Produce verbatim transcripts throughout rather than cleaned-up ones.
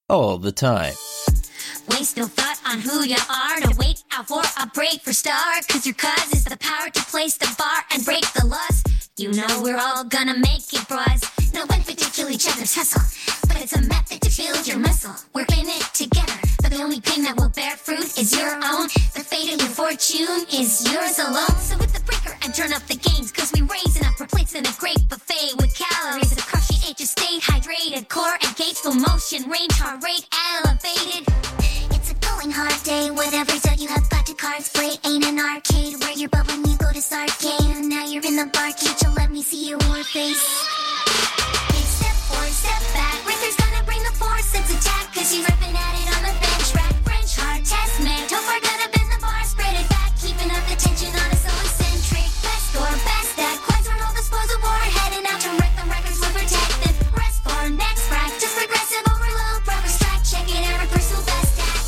all the time. Waste no thought on who you are. No wait out for a break for star. Cause your cause is the power to place the bar and break the lust. You know we're all gonna make it, bros. No benefit to kill each other's hustle, but it's a method to build your muscle. We're in it together, but the only pain that will bear fruit is your own. The fate of your fortune is yours alone. So hit the breaker and turn up the gains, cause we raising up our plates in a great buffet with calories that crush you, age, stay hydrated. Core engaged, full motion, range, heart rate elevated. It's a going hard day, whatever's out you have got to cards play. Ain't an arcade where you're but when you go to Sarcade. And now you're in the barcade, so let me see your war face. Big step forward, step back. Rither's gonna bring the forceps attack, cause he's ripping at it on the bench rack. French hard test man, Topher gonna bend the bar, spread it back, keeping up the tension on a so eccentric. Best or best at Quads on all disposal war, heading out to wreck the records we'll protect them. Rest for next practice, progressive overload, proper strike, check it out, personal best at.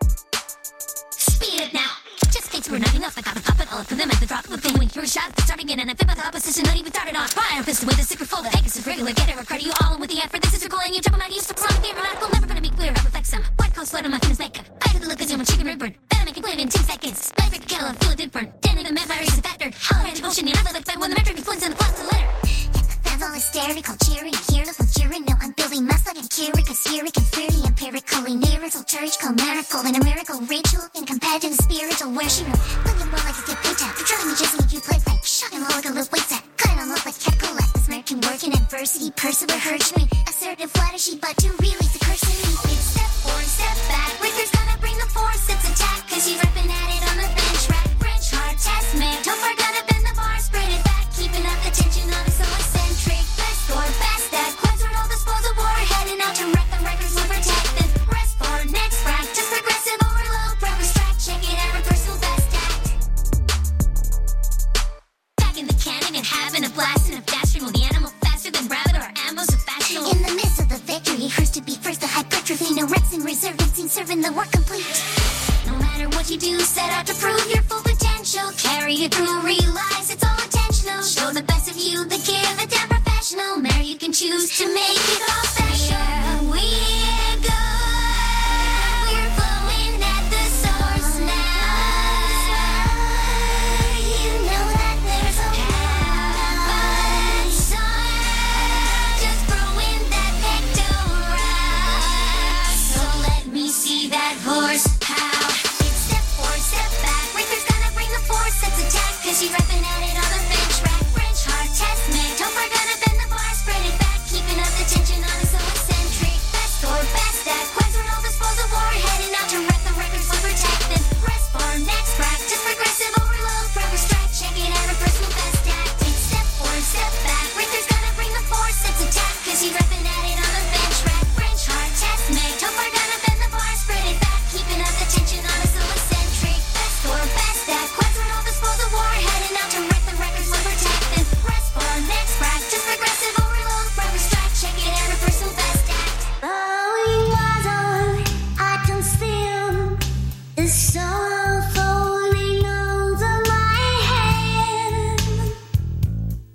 Speed it now, just in case we're not enough, I gotta pop it all up for them at the drop of a pin. When you're a shot, starting in and I flip out the opposition, not even started off. Fire fist away the secret fold, the Vegas is regular, get it, credit you all in with the effort. This is your goal and you jump them out, you stop slowing, theoretical, never gonna be clear, I reflect some. White coat sweater, my fitness makeup, I do the look as you're my chicken rib burn. Better make it clear in two seconds, life break the kettle, I feel it did burn. Then in the mad virus is a factor, all around devotion, you never look back when the metric influence in the clock's a letter. That's all hysterical, cheering, here, look, cheering, no, I'm building mess like a Keurig, Assyric, and fairy, empirical, lyrical, churchical, miracle, in a miracle, Rachel, in competitive, spiritual, where she wrote, looking more like a dip pizza, the drum and just make you play like, shocking all like a little weight set, cut it on look like chemical, like this American work in adversity, persevere, hurt me, assertive, flattery, but to really the curse in me, big step forward, step back, Rither's gonna bring the forceps attack, cause he's ripping at it on the bench rack, French hard test man, Topher gonna bend the bar, spread it back, keeping up the tension on it so eccentric, best or best at Quads on all disposal war, heading out to wreck the records we'll protect them. Rest for next practice, progressive overload, proper strike, check it out, personal best act. Back in the cannon and having a blast and a fast with the animal faster than rabbit or ambo's a fashionable. In the midst of the victory, hers to be first, the hypertrophy, no reps in reserve, and seen serving the work complete. No matter what you do, set out to prove your full potential, carry it through, realize it's all intentional, show the best of you, the give, the damn professional, Mary you can choose to make it all special. Yeah, we